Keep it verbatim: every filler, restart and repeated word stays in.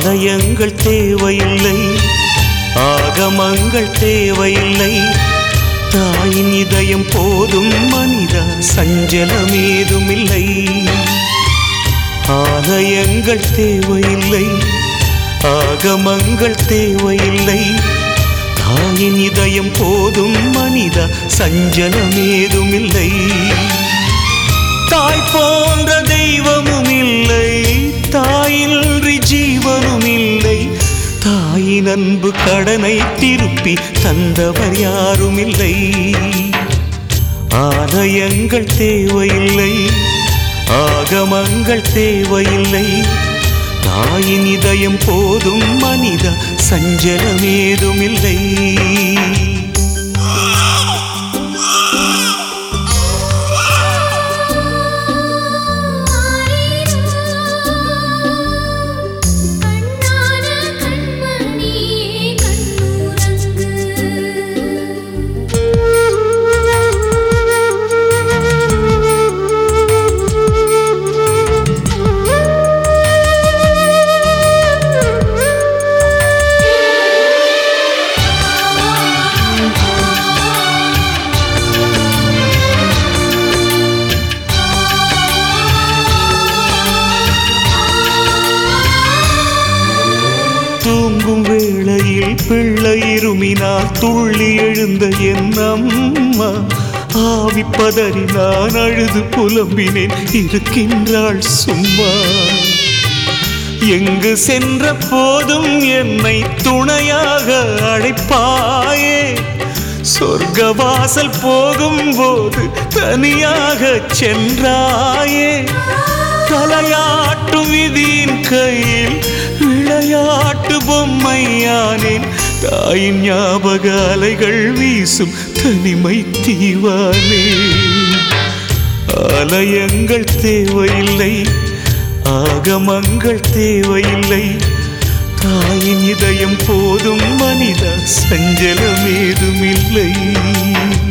ஆலயங்கள் தேவையில்லை, ஆகமங்கள் தேவையில்லை, தாயின் இதயம் போதும் மனிதா, சஞ்சலமேதுமில்லை. ஆலயங்கள் தேவையில்லை, ஆகமங்கள் தேவையில்லை, தாயின் இதயம் போதும் மனிதா, சஞ்சலமேதுமில்லை. தாய் போன்ற தெய்வமும் இல்லை, தாயின்றி ஜீவனும் இல்லை, தாயின் அன்பு கடனை திருப்பி தந்தவர் யாரும் இல்லை. ஆலயங்கள் தேவையில்லை, ஆகமங்கள் தேவையில்லை, தாயின் இதயம் போதும் மனிதா, சஞ்சலமேதுமில்லை. தூங்கும் வேளையில் பிள்ளை இருமினால் துள்ளி எழுந்த என் அம்மா, ஆவி பதறி நான் அழுது புலம்பினேன், இருக்கின்றாள் சும்மா. எங்கு சென்ற போதும் என்னை துணையாக அழைப்பாயே, சொர்க்கவாசல் போகும் போது தனியாக சென்றாயே. தலையாட்டும் விதியின் கையில் விளையாட்டு பொம்மையானேன், தாயின் ஞாபக அலைகள் வீசும் தனிமை தீவானே. ஆலயங்கள் தேவையில்லை, ஆகமங்கள் தேவையில்லை, தாயின் இதயம் போதும் மனிதா, சஞ்சலமேதுமில்லை.